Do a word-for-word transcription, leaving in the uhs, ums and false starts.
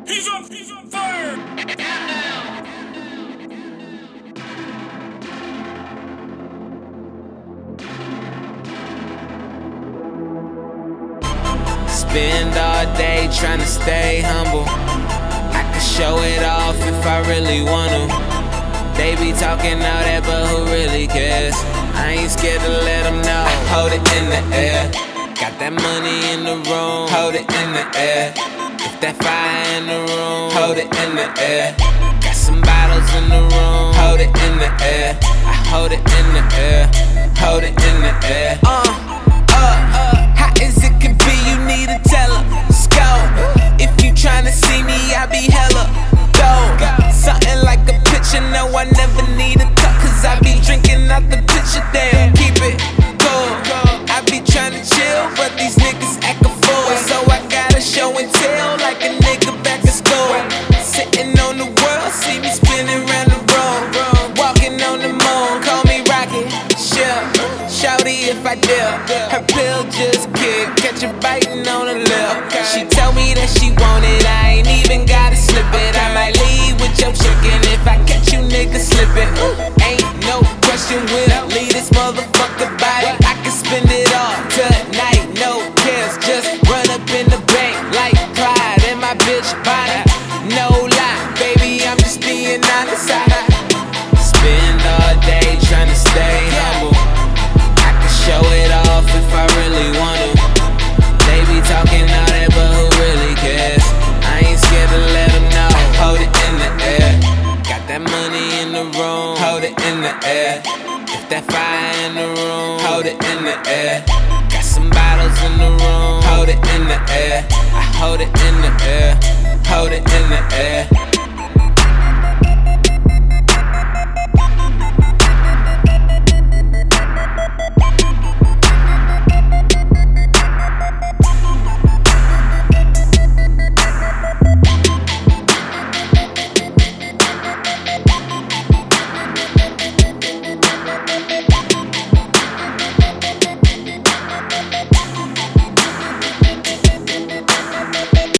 He's on, he's on fire! Spend all day trying to stay humble. I can show it off if I really wanna. They be talking all that, but who really cares? I ain't scared to let them know. I hold it in the air. Got that money in the room, hold it in the air. If that fire in the room, hold it in the air. Got some bottles in the room, hold it in the air. I hold it in the air, hold it in the air. Uh, uh, uh, hot as it can be, you need to tell her. Let's go. If you tryna see me, I be hella dope. Something like a picture, no, I never need a cup, cause I be drinking out the picture, damn, keep it cool. I be tryna chill, but these niggas act a fool, so I gotta show and tell like a nigga back in school. Sitting on the world, see me spinning round the room. Walking on the moon, call me rocket ship. Shouty if I dip, her pill just kicked, catch her biting on the lip. She told me that she want it, I ain't even gotta slip it. I might leave with your chicken if I catch you niggas slipping. Ain't no question, we'll leave this motherfucker body. I can spend it all tonight, no cares, just run up in the bank like Clyde and my bitch body. No lie, baby, I'm just being honest. I spend all day trying to stay humble. I can show it off if I really wanna. They be talking all that, but who really cares? I ain't scared to let them know. Hold it in the air. Got that money in the room, hold it in the air. If that fire in the room, hold it in the air. Got some bottles in the room, hold it in the air. I hold it in the air, hold it in the air.